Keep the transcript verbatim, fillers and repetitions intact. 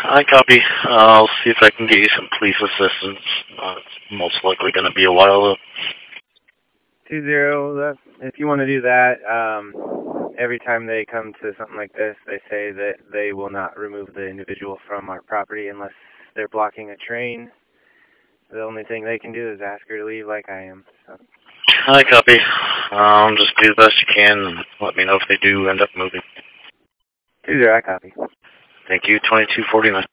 I copy. I'll see if I can get you some police assistance. Uh, it's most likely going to be a while, though. Two zero. That, if you want to do that, um, every time they come to something like this, they say that they will not remove the individual from our property unless they're blocking a train. The only thing they can do is ask her to leave, like I am. So. I copy. Um, just do the best you can, and let me know if they do end up moving. Two zero. I copy. Thank you. Twenty-two forty-nine.